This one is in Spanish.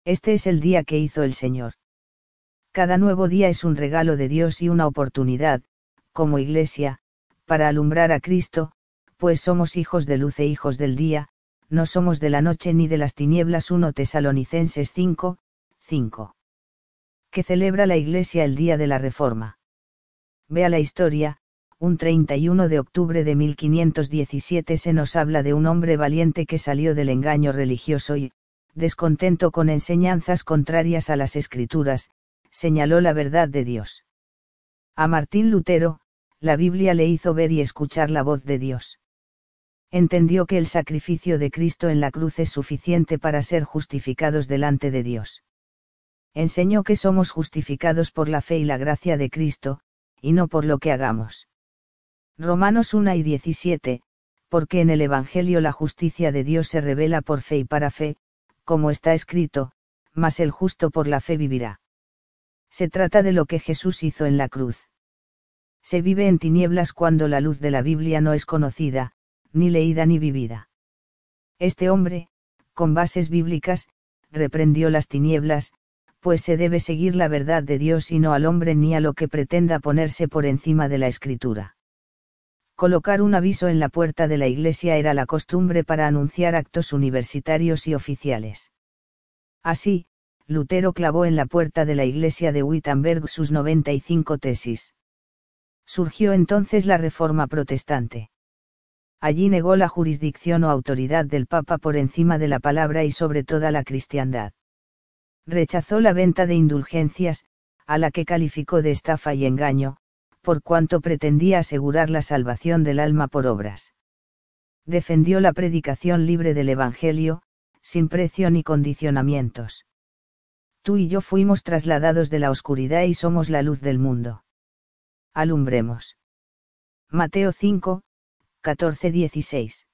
Este es el día que hizo el Señor. Cada nuevo día es un regalo de Dios y una oportunidad, como Iglesia, para alumbrar a Cristo, pues somos hijos de luz e hijos del día, no somos de la noche ni de las tinieblas. 1 Tesalonicenses 5, 5. Que celebra la Iglesia el día de la Reforma. Vea la historia. Un 31 de octubre de 1517 se nos habla de un hombre valiente que salió del engaño religioso y, descontento con enseñanzas contrarias a las Escrituras, señaló la verdad de Dios. A Martín Lutero, la Biblia le hizo ver y escuchar la voz de Dios. Entendió que el sacrificio de Cristo en la cruz es suficiente para ser justificados delante de Dios. Enseñó que somos justificados por la fe y la gracia de Cristo, y no por lo que hagamos. Romanos 1:17, porque en el Evangelio la justicia de Dios se revela por fe y para fe, como está escrito, mas el justo por la fe vivirá. Se trata de lo que Jesús hizo en la cruz. Se vive en tinieblas cuando la luz de la Biblia no es conocida, ni leída ni vivida. Este hombre, con bases bíblicas, reprendió las tinieblas, pues se debe seguir la verdad de Dios y no al hombre ni a lo que pretenda ponerse por encima de la Escritura. Colocar un aviso en la puerta de la iglesia era la costumbre para anunciar actos universitarios y oficiales. Así, Lutero clavó en la puerta de la iglesia de Wittenberg sus 95 tesis. Surgió entonces la Reforma protestante. Allí negó la jurisdicción o autoridad del Papa por encima de la palabra y sobre toda la cristiandad. Rechazó la venta de indulgencias, a la que calificó de estafa y engaño, por cuanto pretendía asegurar la salvación del alma por obras. Defendió la predicación libre del Evangelio, sin precio ni condicionamientos. Tú y yo fuimos trasladados de la oscuridad y somos la luz del mundo. Alumbremos. Mateo 5, 14-16.